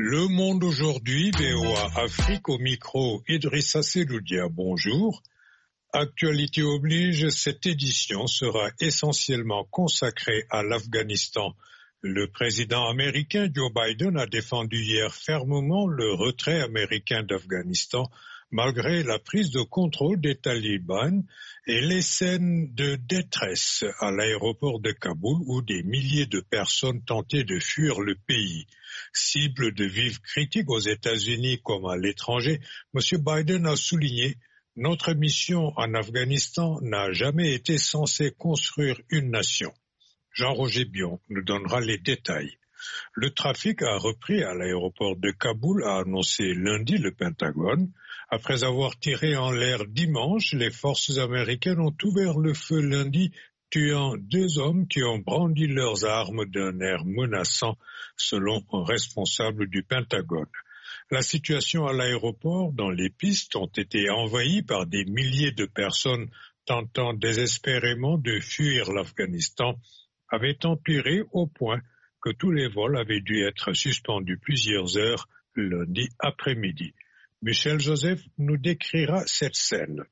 Le Monde aujourd'hui, VOA Afrique au micro, Idrissa Seloudia, bonjour. Actualité oblige, cette édition sera essentiellement consacrée à l'Afghanistan. Le président américain Joe Biden a défendu hier fermement le retrait américain d'Afghanistan malgré la prise de contrôle des talibans et les scènes de détresse à l'aéroport de Kaboul où des milliers de personnes tentaient de fuir le pays. Cible de vives critiques aux États-Unis comme à l'étranger, M. Biden a souligné « Notre mission en Afghanistan n'a jamais été censée construire une nation ». Jean-Roger Bion nous donnera les détails. Le trafic a repris à l'aéroport de Kaboul, a annoncé lundi le Pentagone. Après avoir tiré en l'air dimanche, les forces américaines ont ouvert le feu lundi, tuant 2 hommes qui ont brandi leurs armes d'un air menaçant, selon un responsable du Pentagone. La situation à l'aéroport, dans les pistes, ont été envahies par des milliers de personnes tentant désespérément de fuir l'Afghanistan, avait empiré au point que tous les vols avaient dû être suspendus plusieurs heures lundi après-midi. Michel Joseph nous décrira cette scène.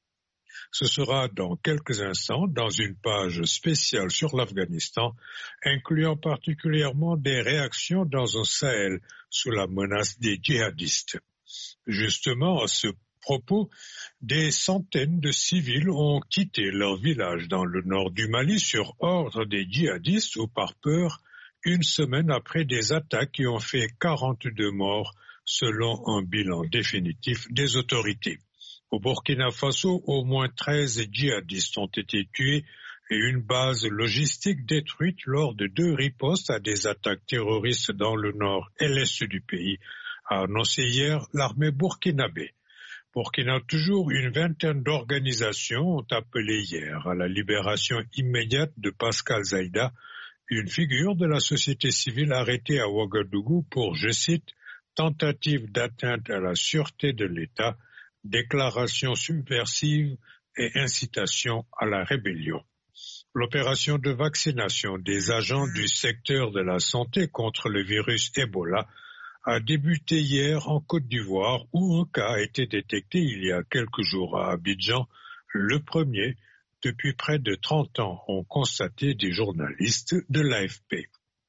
Ce sera dans quelques instants dans une page spéciale sur l'Afghanistan, incluant particulièrement des réactions dans un Sahel sous la menace des djihadistes. Justement, à ce propos, des centaines de civils ont quitté leur village dans le nord du Mali sur ordre des djihadistes ou par peur, une semaine après des attaques qui ont fait 42 morts selon un bilan définitif des autorités. Au Burkina Faso, au moins 13 djihadistes ont été tués et une base logistique détruite lors de 2 ripostes à des attaques terroristes dans le nord et l'est du pays, a annoncé hier l'armée burkinabé. Burkina toujours, une vingtaine d'organisations ont appelé hier à la libération immédiate de Pascal Zaïda, une figure de la société civile arrêtée à Ouagadougou pour, je cite, tentative d'atteinte à la sûreté de l'État, déclaration subversive et incitation à la rébellion. L'opération de vaccination des agents du secteur de la santé contre le virus Ebola a débuté hier en Côte d'Ivoire où un cas a été détecté il y a quelques jours à Abidjan, le premier depuis près de 30 ans, ont constaté des journalistes de l'AFP.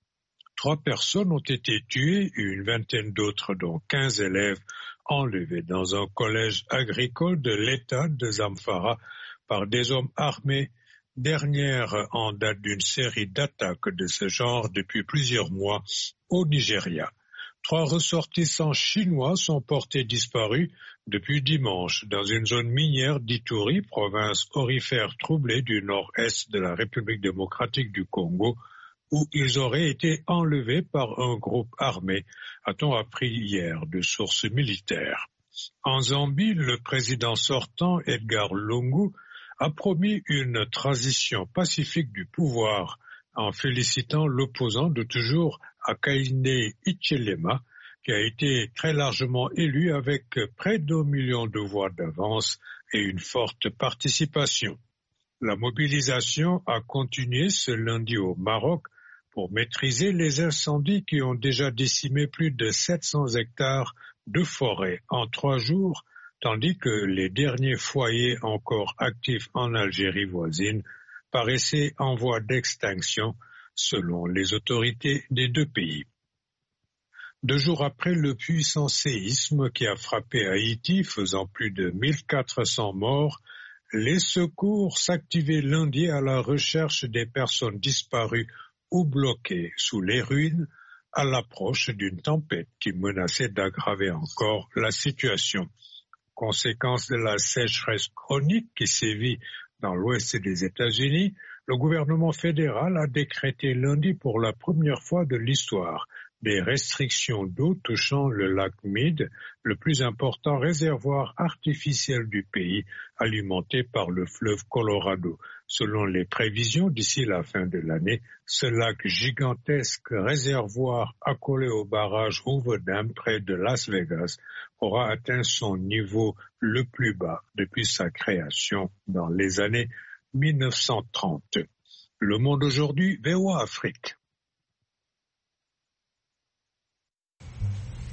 3 personnes ont été tuées et une vingtaine d'autres, dont 15 élèves, enlevés dans un collège agricole de l'État de Zamfara par des hommes armés, dernière en date d'une série d'attaques de ce genre depuis plusieurs mois au Nigeria. 3 ressortissants chinois sont portés disparus depuis dimanche dans une zone minière d'Ituri, province aurifère troublée du nord-est de la République démocratique du Congo, où ils auraient été enlevés par un groupe armé, a-t-on appris hier de sources militaires. En Zambie, le président sortant, Edgar Lungu, a promis une transition pacifique du pouvoir en félicitant l'opposant de toujours Hakainde Hichilema, qui a été très largement élu avec près d'1 million de voix d'avance et une forte participation. La mobilisation a continué ce lundi au Maroc pour maîtriser les incendies qui ont déjà décimé plus de 700 hectares de forêt en 3 jours, tandis que les derniers foyers encore actifs en Algérie voisine paraissaient en voie d'extinction selon les autorités des 2 pays. 2 jours après le puissant séisme qui a frappé Haïti, faisant plus de 1400 morts, les secours s'activaient lundi à la recherche des personnes disparues ou bloquées sous les ruines à l'approche d'une tempête qui menaçait d'aggraver encore la situation. Conséquence de la sécheresse chronique qui sévit dans l'ouest des États-Unis, le gouvernement fédéral a décrété lundi pour la première fois de l'histoire des restrictions d'eau touchant le lac Meade, le plus important réservoir artificiel du pays, alimenté par le fleuve Colorado. Selon les prévisions, d'ici la fin de l'année, ce lac gigantesque réservoir accolé au barrage Hoover Dam près de Las Vegas aura atteint son niveau le plus bas depuis sa création dans les années 1930. Le Monde aujourd'hui, VOA Afrique.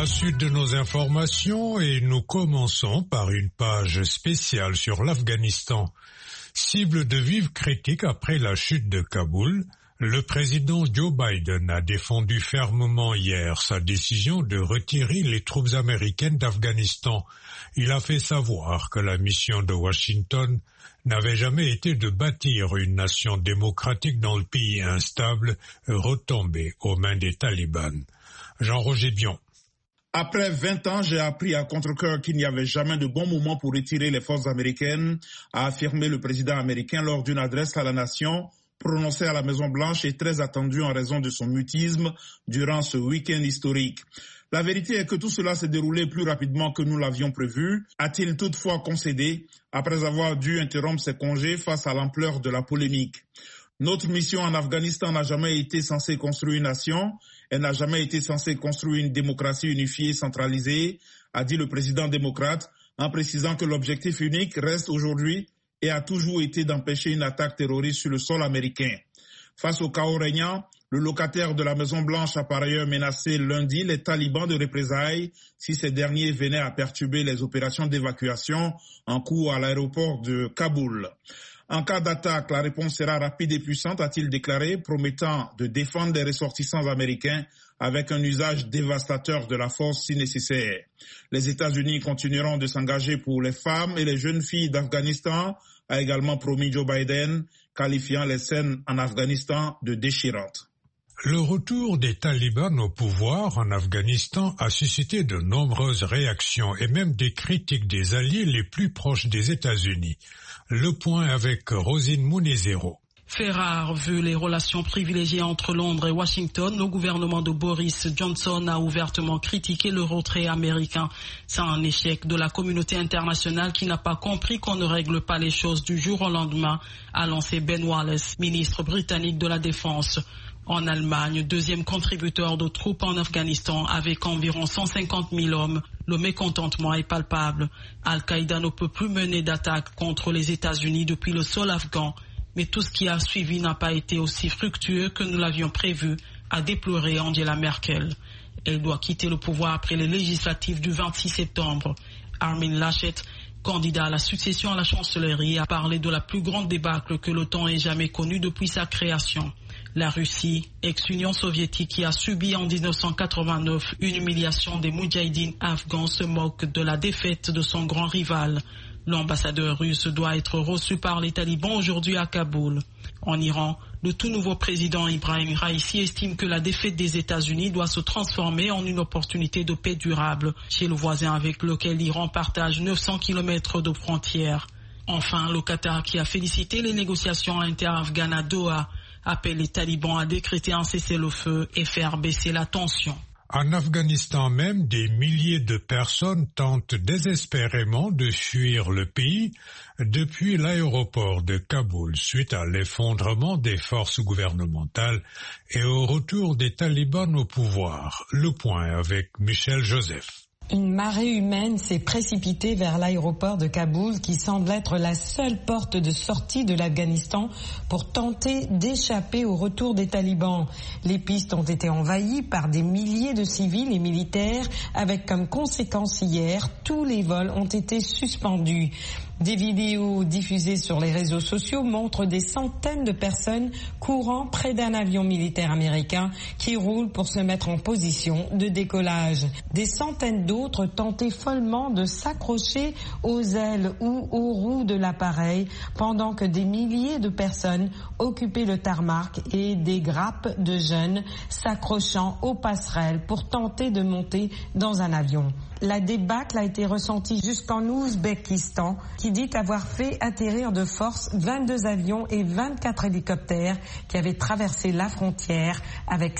La suite de nos informations et nous commençons par une page spéciale sur l'Afghanistan. Cible de vives critiques après la chute de Kaboul, le président Joe Biden a défendu fermement hier sa décision de retirer les troupes américaines d'Afghanistan. Il a fait savoir que la mission de Washington n'avait jamais été de bâtir une nation démocratique dans le pays instable, retombé aux mains des talibans. Jean-Roger Bion. Après 20 ans, j'ai appris à contre-cœur qu'il n'y avait jamais de bon moment pour retirer les forces américaines, a affirmé le président américain lors d'une adresse à la nation prononcée à la Maison-Blanche et très attendue en raison de son mutisme durant ce week-end historique. La vérité est que tout cela s'est déroulé plus rapidement que nous l'avions prévu, a-t-il toutefois concédé après avoir dû interrompre ses congés face à l'ampleur de la polémique. Notre mission en Afghanistan n'a jamais été censée construire une nation, elle n'a jamais été censée construire une démocratie unifiée, centralisée, a dit le président démocrate, en précisant que l'objectif unique reste aujourd'hui et a toujours été d'empêcher une attaque terroriste sur le sol américain. Face au chaos régnant, le locataire de la Maison-Blanche a par ailleurs menacé lundi les talibans de représailles si ces derniers venaient à perturber les opérations d'évacuation en cours à l'aéroport de Kaboul. En cas d'attaque, la réponse sera rapide et puissante, a-t-il déclaré, promettant de défendre les ressortissants américains avec un usage dévastateur de la force si nécessaire. Les États-Unis continueront de s'engager pour les femmes et les jeunes filles d'Afghanistan, a également promis Joe Biden, qualifiant les scènes en Afghanistan de déchirantes. Le retour des talibans au pouvoir en Afghanistan a suscité de nombreuses réactions et même des critiques des alliés les plus proches des États-Unis. Le point avec Rosine Mounezero. Fait rare, vu les relations privilégiées entre Londres et Washington, le gouvernement de Boris Johnson a ouvertement critiqué le retrait américain. C'est un échec de la communauté internationale qui n'a pas compris qu'on ne règle pas les choses du jour au lendemain, a lancé Ben Wallace, ministre britannique de la Défense. En Allemagne, deuxième contributeur de troupes en Afghanistan avec environ 150 000 hommes, le mécontentement est palpable. Al-Qaïda ne peut plus mener d'attaque contre les États-Unis depuis le sol afghan. Mais tout ce qui a suivi n'a pas été aussi fructueux que nous l'avions prévu, a déploré Angela Merkel. Elle doit quitter le pouvoir après les législatives du 26 septembre. Armin Laschet, candidat à la succession à la chancellerie, a parlé de la plus grande débâcle que l'OTAN ait jamais connue depuis sa création. La Russie, ex-Union soviétique qui a subi en 1989 une humiliation des moudjahidines afghans, se moque de la défaite de son grand rival. L'ambassadeur russe doit être reçu par les talibans aujourd'hui à Kaboul. En Iran, le tout nouveau président Ibrahim Raïssi estime que la défaite des États-Unis doit se transformer en une opportunité de paix durable chez le voisin avec lequel l'Iran partage 900 km de frontières. Enfin, le Qatar, qui a félicité les négociations inter-afghanes à Doha, appelle les talibans à décréter un cessez-le-feu et faire baisser la tension. En Afghanistan même, des milliers de personnes tentent désespérément de fuir le pays depuis l'aéroport de Kaboul suite à l'effondrement des forces gouvernementales et au retour des talibans au pouvoir. Le point avec Michel Joseph. Une marée humaine s'est précipitée vers l'aéroport de Kaboul qui semble être la seule porte de sortie de l'Afghanistan pour tenter d'échapper au retour des talibans. Les pistes ont été envahies par des milliers de civils et militaires avec comme conséquence hier, tous les vols ont été suspendus. Des vidéos diffusées sur les réseaux sociaux montrent des centaines de personnes courant près d'un avion militaire américain qui roule pour se mettre en position de décollage. Des centaines d'autres tentaient follement de s'accrocher aux ailes ou aux roues de l'appareil pendant que des milliers de personnes occupaient le tarmac et des grappes de jeunes s'accrochant aux passerelles pour tenter de monter dans un avion. La débâcle a été ressentie jusqu'en Ouzbékistan, qui dit avoir fait atterrir de force 22 avions et 24 hélicoptères qui avaient traversé la frontière avec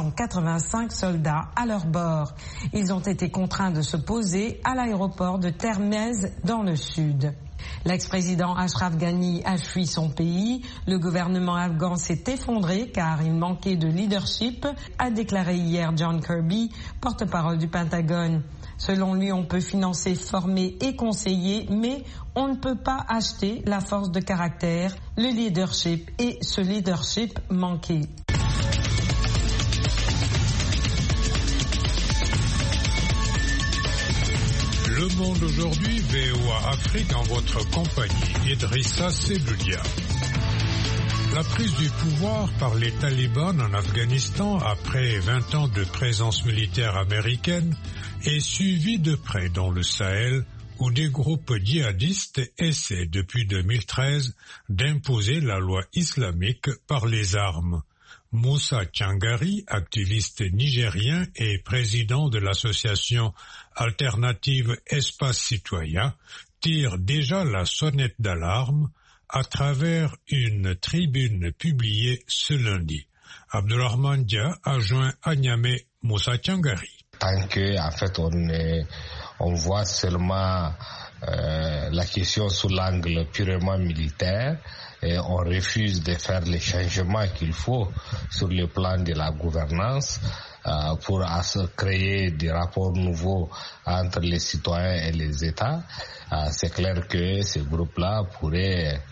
585 soldats à leur bord. Ils ont été contraints de se poser à l'aéroport de Termez dans le sud. L'ex-président Ashraf Ghani a fui son pays. Le gouvernement afghan s'est effondré car il manquait de leadership, a déclaré hier John Kirby, porte-parole du Pentagone. Selon lui, on peut financer, former et conseiller, mais on ne peut pas acheter la force de caractère, le leadership et ce leadership manqué. Le Monde aujourd'hui, VOA Afrique en votre compagnie, Idrissa Seloudia. La prise du pouvoir par les talibans en Afghanistan après 20 ans de présence militaire américaine est suivie de près dans le Sahel où des groupes djihadistes essaient depuis 2013 d'imposer la loi islamique par les armes. Moussa Tchangari, activiste nigérien et président de l'association alternative Espace Citoyen, tire déjà la sonnette d'alarme à travers une tribune publiée ce lundi. Abdulrahman Dia a joint à Niamey Moussa Tchangari. Tant que, en fait, on voit seulement la question sous l'angle purement militaire, et on refuse de faire les changements qu'il faut sur le plan de la gouvernance pour créer des rapports nouveaux entre les citoyens et les États. C'est clair que ces groupes-là pourraient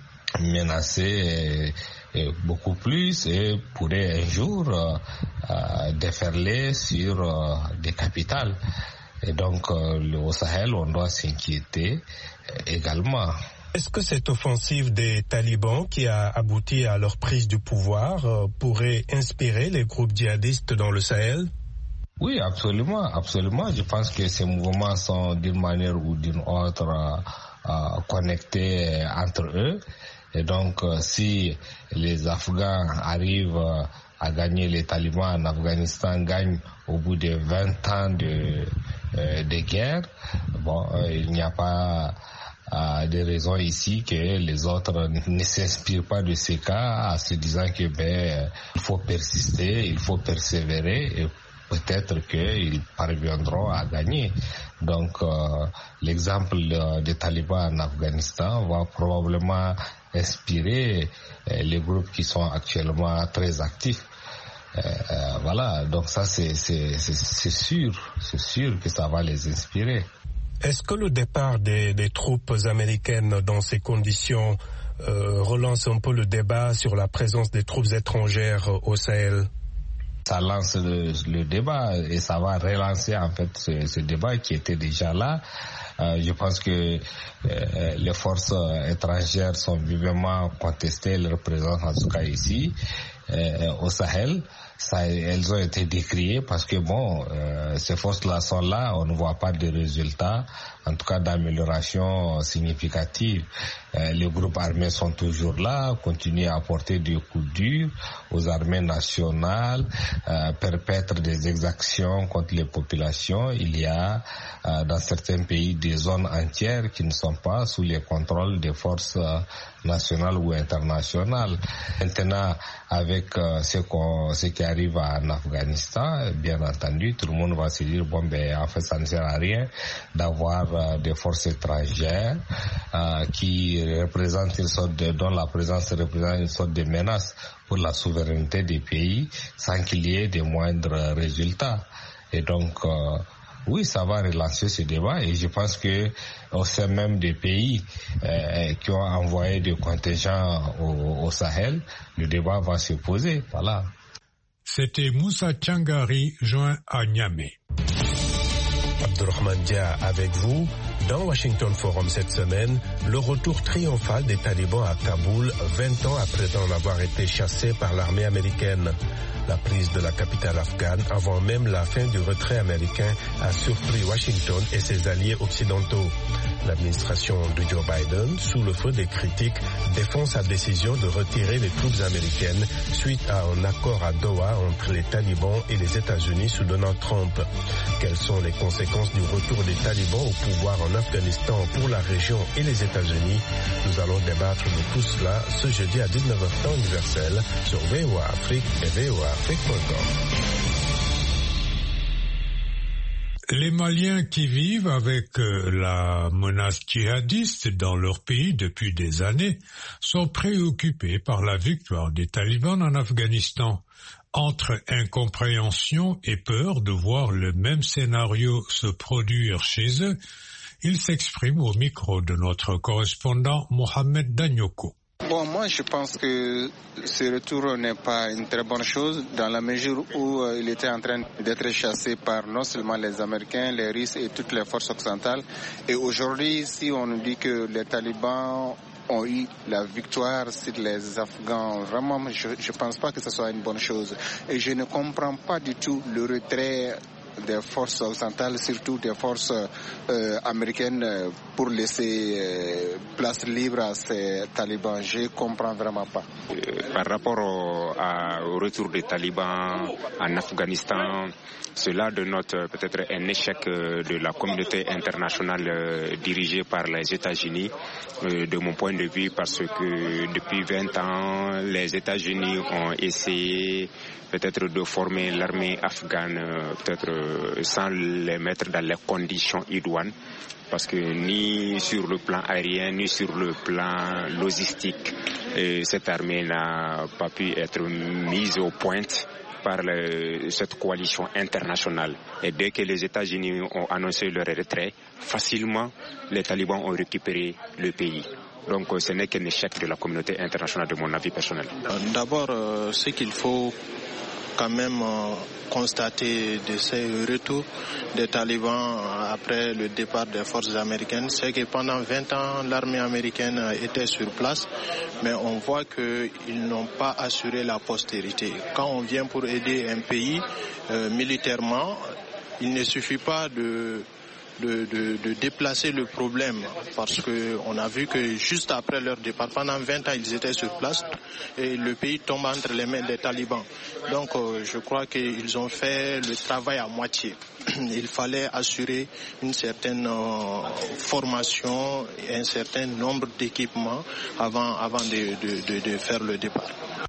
menacer beaucoup plus et pourraient un jour déferler sur des capitales. Et donc au Sahel, on doit s'inquiéter également. Est-ce que cette offensive des talibans qui a abouti à leur prise du pouvoir pourrait inspirer les groupes djihadistes dans le Sahel? Oui, absolument, absolument. Je pense que ces mouvements sont d'une manière ou d'une autre connectés entre eux. Et donc, si les Afghans arrivent à gagner, les talibans en Afghanistan gagnent au bout de 20 ans de guerre, bon, il n'y a pas de raison ici que les autres ne s'inspirent pas de ces cas en se disant que il faut persister, il faut persévérer et peut-être qu'ils parviendront à gagner. Donc l'exemple des talibans en Afghanistan va probablement inspirer les groupes qui sont actuellement très actifs. Voilà, donc ça c'est sûr que ça va les inspirer. Est-ce que le départ des troupes américaines dans ces conditions relance un peu le débat sur la présence des troupes étrangères au Sahel? Ça lance le débat et ça va relancer en fait ce débat qui était déjà là. Je pense que les forces étrangères sont vivement contestées, leur présence en tout cas ici au Sahel. Elles ont été décriées parce que ces forces-là sont là, on ne voit pas de résultats, en tout cas d'amélioration significative. Les groupes armés sont toujours là, continuent à apporter des coups durs aux armées nationales, perpètrent des exactions contre les populations. Il y a dans certains pays des zones entières qui ne sont pas sous le contrôle des forces nationales ou internationales. Maintenant, avec ce qui arrive en Afghanistan, bien entendu, tout le monde va se dire en fait, ça ne sert à rien d'avoir des forces étrangères qui représentent dont la présence représente une sorte de menace pour la souveraineté des pays sans qu'il y ait de moindres résultats. Et donc, oui, ça va relancer ce débat et je pense que au sein même des pays qui ont envoyé des contingents au Sahel, le débat va se poser. Voilà. C'était Moussa Tchangari, joint à Niamey. Abdulrahman Dia avec vous. Dans Washington Forum cette semaine, le retour triomphal des talibans à Kaboul, 20 ans après en avoir été chassés par l'armée américaine. La prise de la capitale afghane, avant même la fin du retrait américain, a surpris Washington et ses alliés occidentaux. L'administration de Joe Biden, sous le feu des critiques, défend sa décision de retirer les troupes américaines suite à un accord à Doha entre les talibans et les États-Unis sous Donald Trump. Quelles sont les conséquences du retour des talibans au pouvoir en Afghanistan pour la région et les États-Unis? Nous allons débattre de tout cela ce jeudi à 19h temps universel sur VOA Afrique et voaafrique.com. Les Maliens qui vivent avec la menace djihadiste dans leur pays depuis des années sont préoccupés par la victoire des talibans en Afghanistan. Entre incompréhension et peur de voir le même scénario se produire chez eux, ils s'expriment au micro de notre correspondant Mohamed Danyoko. Bon, moi je pense que ce retour n'est pas une très bonne chose dans la mesure où il était en train d'être chassé par non seulement les Américains, les Russes et toutes les forces occidentales. Et aujourd'hui, si on nous dit que les talibans ont eu la victoire sur les Afghans, vraiment je ne pense pas que ce soit une bonne chose. Et je ne comprends pas du tout le retrait des forces occidentales, surtout des forces américaines, pour laisser place libre à ces talibans. Je ne comprends vraiment pas. Par rapport au retour des talibans en Afghanistan, cela dénote peut-être un échec de la communauté internationale dirigée par les États-Unis, de mon point de vue, parce que depuis 20 ans, les États-Unis ont essayé peut-être de former l'armée afghane, peut-être sans les mettre dans les conditions idoines, parce que ni sur le plan aérien, ni sur le plan logistique, cette armée n'a pas pu être mise au point par cette coalition internationale. Et dès que les États-Unis ont annoncé leur retrait, facilement les talibans ont récupéré le pays. Donc ce n'est qu'un échec de la communauté internationale, de mon avis personnel. D'abord, ce qu'il faut quand même constater de ces retours des talibans après le départ des forces américaines, c'est que pendant 20 ans, l'armée américaine était sur place, mais on voit qu'ils n'ont pas assuré la postérité. Quand on vient pour aider un pays militairement, il ne suffit pas de déplacer le problème, parce qu'on a vu que juste après leur départ, pendant 20 ans, ils étaient sur place et le pays tombe entre les mains des talibans. Donc je crois qu'ils ont fait le travail à moitié. Il fallait assurer une certaine formation et un certain nombre d'équipements avant de faire le départ.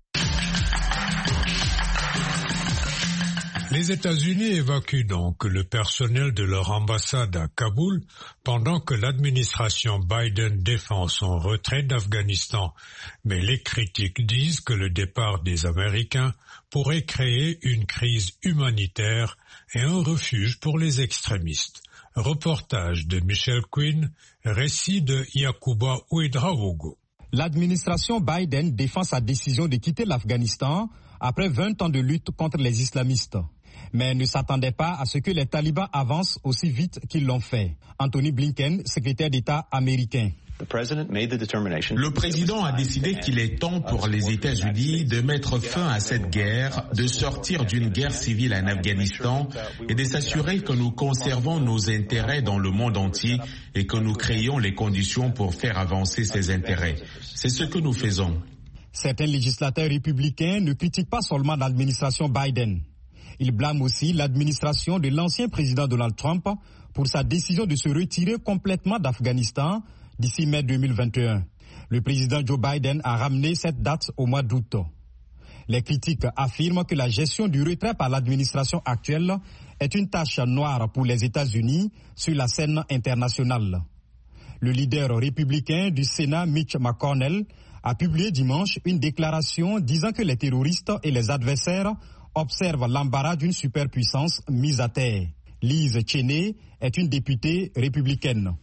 Les États-Unis évacuent donc le personnel de leur ambassade à Kaboul pendant que l'administration Biden défend son retrait d'Afghanistan. Mais les critiques disent que le départ des Américains pourrait créer une crise humanitaire et un refuge pour les extrémistes. Reportage de Michel Quinn, récit de Yacouba Ouedraogo. L'administration Biden défend sa décision de quitter l'Afghanistan après 20 ans de lutte contre les islamistes. Mais ne s'attendait pas à ce que les talibans avancent aussi vite qu'ils l'ont fait. Anthony Blinken, secrétaire d'État américain. Le président a décidé qu'il est temps pour les États-Unis de mettre fin à cette guerre, de sortir d'une guerre civile en Afghanistan et de s'assurer que nous conservons nos intérêts dans le monde entier et que nous créons les conditions pour faire avancer ces intérêts. C'est ce que nous faisons. Certains législateurs républicains ne critiquent pas seulement l'administration Biden. Ils blâment aussi l'administration de l'ancien président Donald Trump pour sa décision de se retirer complètement d'Afghanistan d'ici mai 2021. Le président Joe Biden a ramené cette date au mois d'août. Les critiques affirment que la gestion du retrait par l'administration actuelle est une tâche noire pour les États-Unis sur la scène internationale. Le leader républicain du Sénat, Mitch McConnell, a publié dimanche une déclaration disant que les terroristes et les adversaires observent l'embarras d'une superpuissance mise à terre. Liz Cheney est une députée républicaine.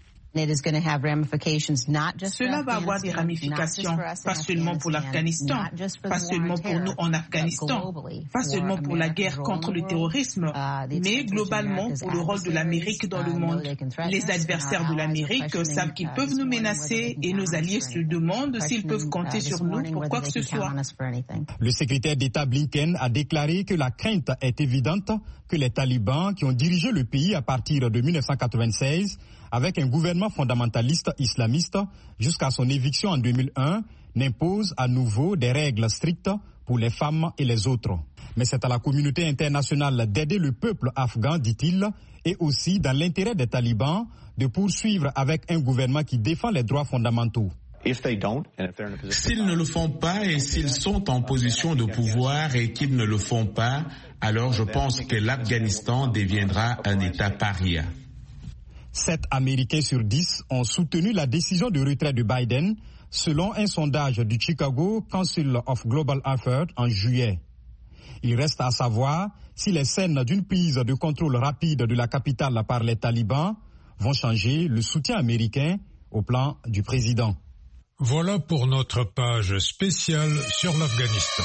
Cela va avoir des ramifications, pas seulement pour l'Afghanistan, pas seulement pour nous en Afghanistan, pas seulement pour la guerre contre le terrorisme, mais globalement pour le rôle de l'Amérique dans le monde. Les adversaires de l'Amérique savent qu'ils peuvent nous menacer et nos alliés se demandent s'ils peuvent compter sur nous pour quoi que ce soit. Le secrétaire d'État Blinken a déclaré que la crainte est évidente que les talibans, qui ont dirigé le pays à partir de 1996, avec un gouvernement fondamentaliste islamiste jusqu'à son éviction en 2001, n'impose à nouveau des règles strictes pour les femmes et les autres. Mais c'est à la communauté internationale d'aider le peuple afghan, dit-il, et aussi dans l'intérêt des talibans de poursuivre avec un gouvernement qui défend les droits fondamentaux. S'ils ne le font pas et s'ils sont en position de pouvoir et qu'ils ne le font pas, alors je pense que l'Afghanistan deviendra un État paria. 7 Américains sur 10 ont soutenu la décision de retrait de Biden, selon un sondage du Chicago Council of Global Affairs en juillet. Il reste à savoir si les scènes d'une prise de contrôle rapide de la capitale par les talibans vont changer le soutien américain au plan du président. Voilà pour notre page spéciale sur l'Afghanistan.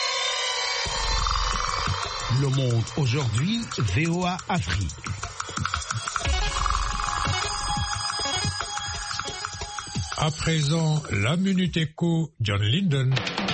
Le Monde aujourd'hui, VOA Afrique. À présent, la Minute Éco, John Linden.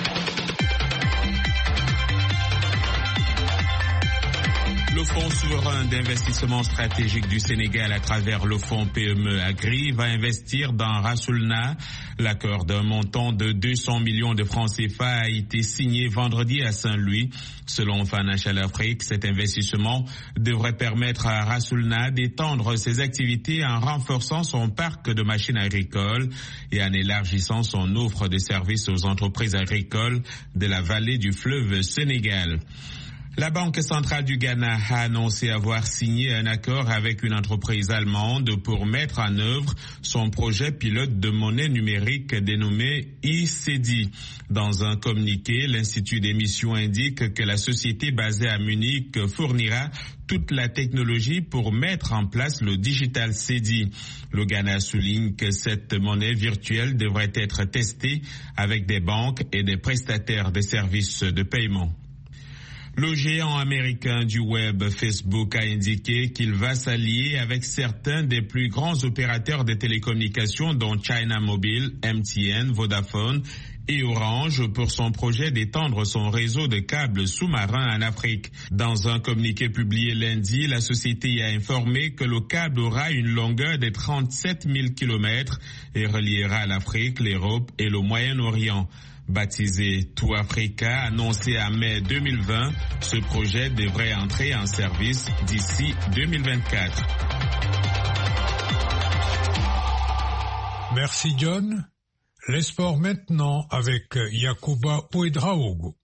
Le Fonds souverain d'investissement stratégique du Sénégal à travers le Fonds PME Agri va investir dans Rassoulna. L'accord d'un montant de 200 millions de francs CFA a été signé vendredi à Saint-Louis. Selon Financial Afrique, cet investissement devrait permettre à Rassoulna d'étendre ses activités en renforçant son parc de machines agricoles et en élargissant son offre de services aux entreprises agricoles de la vallée du fleuve Sénégal. La Banque centrale du Ghana a annoncé avoir signé un accord avec une entreprise allemande pour mettre en œuvre son projet pilote de monnaie numérique dénommé e-Cedi. Dans un communiqué, l'Institut d'émission indique que la société basée à Munich fournira toute la technologie pour mettre en place le Digital Cedi. Le Ghana souligne que cette monnaie virtuelle devrait être testée avec des banques et des prestataires de services de paiement. Le géant américain du web Facebook a indiqué qu'il va s'allier avec certains des plus grands opérateurs de télécommunications dont China Mobile, MTN, Vodafone et Orange pour son projet d'étendre son réseau de câbles sous-marins en Afrique. Dans un communiqué publié lundi, la société a informé que le câble aura une longueur de 37 000 km et reliera l'Afrique, l'Europe et le Moyen-Orient. Baptisé Tout Africa, annoncé en mai 2020, ce projet devrait entrer en service d'ici 2024. Merci John. Les sports maintenant avec Yacouba Ouedraogo.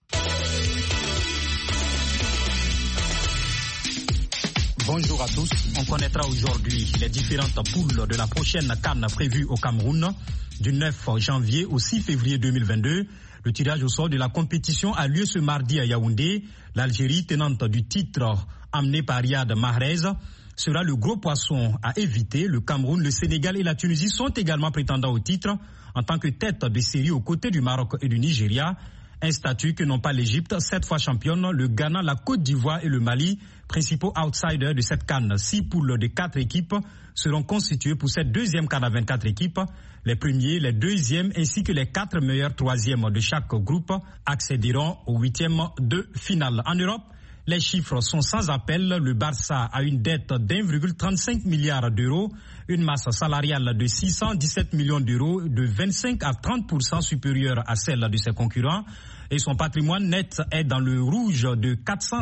Bonjour à tous. On connaîtra aujourd'hui les différentes poules de la prochaine CAN prévue au Cameroun. Du 9 janvier au 6 février 2022, le tirage au sort de la compétition a lieu ce mardi à Yaoundé. L'Algérie, tenante du titre amené par Riyad Mahrez, sera le gros poisson à éviter. Le Cameroun, le Sénégal et la Tunisie sont également prétendants au titre en tant que tête de série aux côtés du Maroc et du Nigeria. Un statut que n'ont pas l'Égypte, 7 fois championne, le Ghana, la Côte d'Ivoire et le Mali, principaux outsiders de cette CAN. 6 poules de 4 équipes seront constituées pour cette deuxième CAN à 24 équipes. Les premiers, les deuxièmes ainsi que les 4 meilleurs troisièmes de chaque groupe accéderont au 8e de finale. En Europe, les chiffres sont sans appel. Le Barça a une dette d'1,35 milliard d'euros, une masse salariale de 617 millions d'euros, de 25 à 30% supérieure à celle de ses concurrents. Et son patrimoine net est dans le rouge de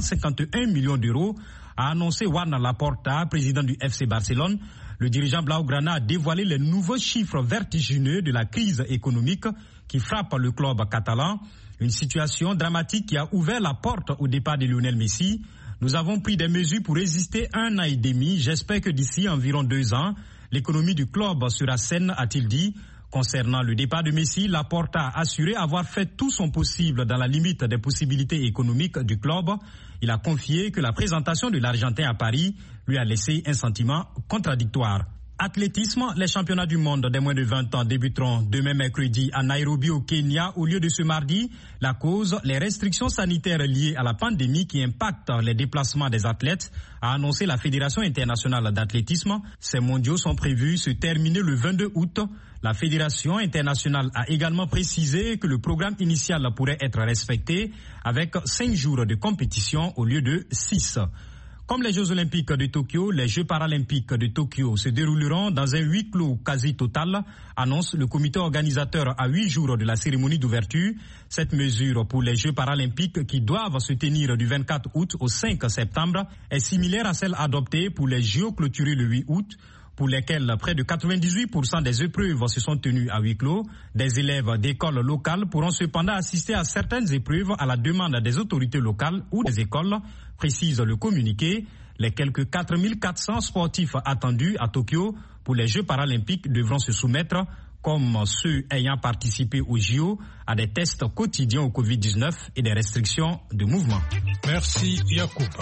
451 millions d'euros, a annoncé Juan Laporta, président du FC Barcelone. Le dirigeant Blaugrana a dévoilé les nouveaux chiffres vertigineux de la crise économique qui frappe le club catalan. Une situation dramatique qui a ouvert la porte au départ de Lionel Messi. Nous avons pris des mesures pour résister 1 an et demi. J'espère que d'ici environ 2 ans, l'économie du club sera saine, a-t-il dit. Concernant le départ de Messi, Laporta a assuré avoir fait tout son possible dans la limite des possibilités économiques du club. Il a confié que la présentation de l'Argentin à Paris lui a laissé un sentiment contradictoire. Athlétisme, les championnats du monde des moins de 20 ans débuteront demain mercredi à Nairobi au Kenya au lieu de ce mardi. La cause, les restrictions sanitaires liées à la pandémie qui impactent les déplacements des athlètes, a annoncé la Fédération internationale d'athlétisme. Ces mondiaux sont prévus se terminer le 22 août. La Fédération internationale a également précisé que le programme initial pourrait être respecté avec 5 jours de compétition au lieu de 6. Comme les Jeux Olympiques de Tokyo, les Jeux Paralympiques de Tokyo se dérouleront dans un huis clos quasi total, annonce le comité organisateur à 8 jours de la cérémonie d'ouverture. Cette mesure pour les Jeux Paralympiques qui doivent se tenir du 24 août au 5 septembre est similaire à celle adoptée pour les Jeux clôturés le 8 août, pour lesquels près de 98% des épreuves se sont tenues à huis clos. Des élèves d'écoles locales pourront cependant assister à certaines épreuves à la demande des autorités locales ou des écoles, précise le communiqué. Les quelques 4400 sportifs attendus à Tokyo pour les Jeux paralympiques devront se soumettre, comme ceux ayant participé aux JO, à des tests quotidiens au Covid-19 et des restrictions de mouvement. Merci Yacouba.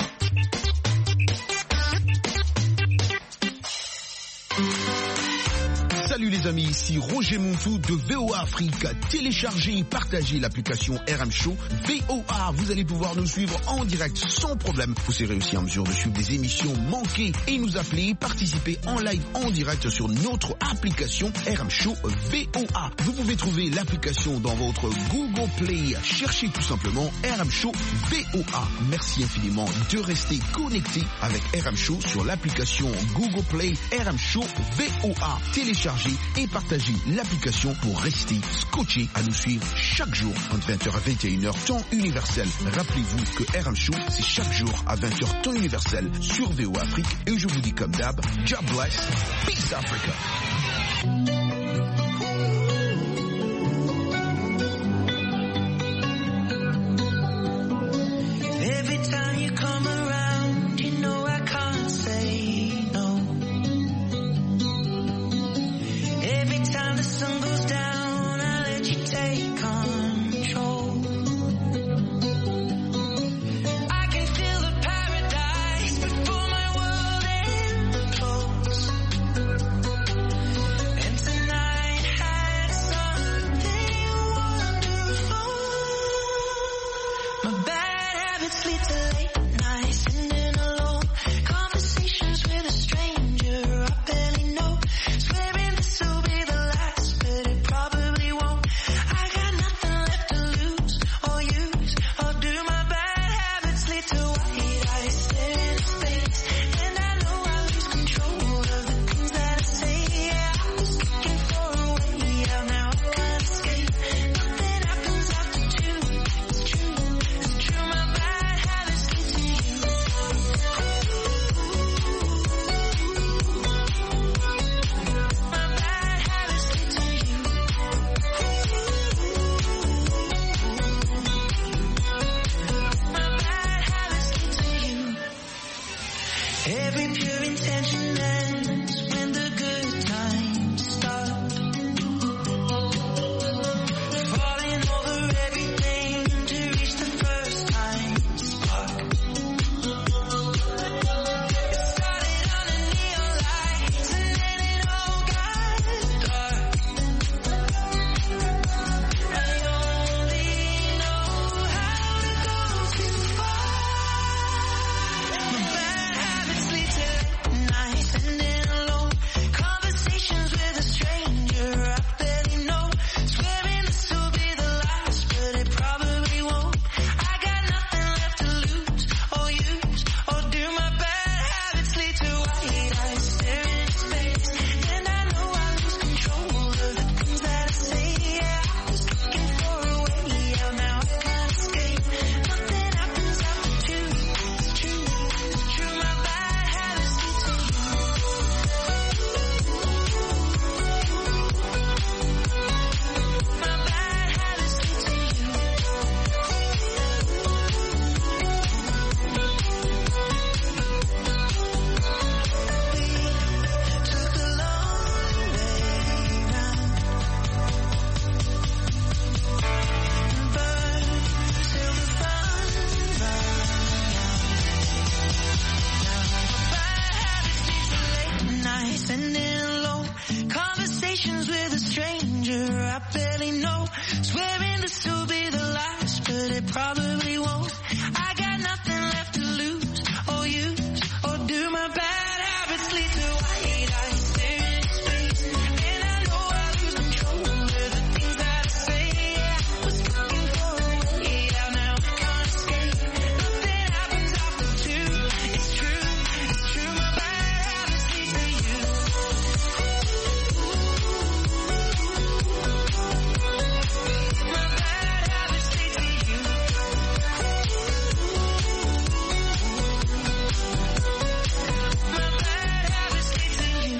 Salut les amis, ici Roger Montou de VOA Afrique. Téléchargez et partagez l'application RM Show VOA. Vous allez pouvoir nous suivre en direct sans problème. Vous serez aussi en mesure de suivre des émissions manquées et nous appeler, participer en live en direct sur notre application RM Show VOA. Vous pouvez trouver l'application dans votre Google Play. Cherchez tout simplement RM Show VOA. Merci infiniment de rester connecté avec RM Show sur l'application Google Play RM Show VOA. Téléchargez et partagez l'application pour rester scotché à nous suivre chaque jour entre 20h à 21h temps universel. Rappelez-vous que RM Show c'est chaque jour à 20h temps universel sur VOA Afrique et je vous dis comme d'hab, God bless, peace Africa. Every time you come around, you know I can't say no. Every time the sun goes down, I let you take control. I can feel the paradise before my world implodes. And tonight had something wonderful. My bad habits lead to late nights, sitting alone. Conversations with a stranger I barely know. Swearing this will be the last, but it probably won't. I got nothing left to lose or use or do. My bad habits lead to white eyes staring into space, and I know I lose control of the things that I say. Yeah, I was looking for a way out, now I can't escape. Nothing happens after two. It's true, it's true. My bad habits lead to you. My bad habits lead to you. My bad habits lead to you. Every pure intention ends when the good times start. Falling over everything to reach the first time spark. It started under neon lights and then it all got dark. I only know how to go too far. My bad habits lead to late nights, sitting alone. Conversations with a stranger I barely know. Swearing this will be the last, but it probably won't. I got nothing left to lose or use or do. My bad habits lead to white eyes staring into space, and I know I lose control of the things that I say. Yeah, I was looking for a way out, now I can't escape. Nothing happens after two. It's true, it's true. My bad habits lead to you. My bad habits lead to you. We took a long way round and burned till the fun ran out. Now my bad habits lead to late nights, sitting alone. Conversations with a stranger I barely know. Swearing this will be the last, but it probably won't. I got nothing left to lose or use or do. My bad habits lead to white eyes staring into space, and I know I lose control of the things that I say. Yeah, I was looking for a way out, now I can't escape. Nothing happens after two. It's true, it's true. My bad habits lead to you. My bad habits lead to you. My bad habits lead to you.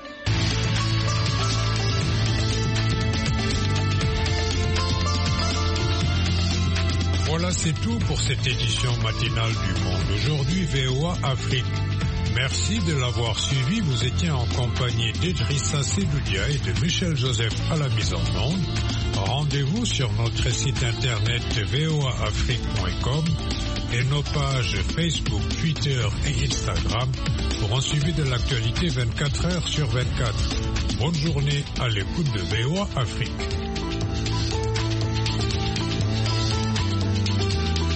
Voilà, c'est tout pour cette édition matinale du Monde. Aujourd'hui, VOA Afrique. Merci de l'avoir suivi. Vous étiez en compagnie d'Idrissa Sedoudia et de Michel Joseph à la mise en onde. Rendez-vous sur notre site internet voaafrique.com et nos pages Facebook, Twitter et Instagram pour un suivi de l'actualité 24 heures sur 24. bonne journée à l'écoute de VOA Afrique.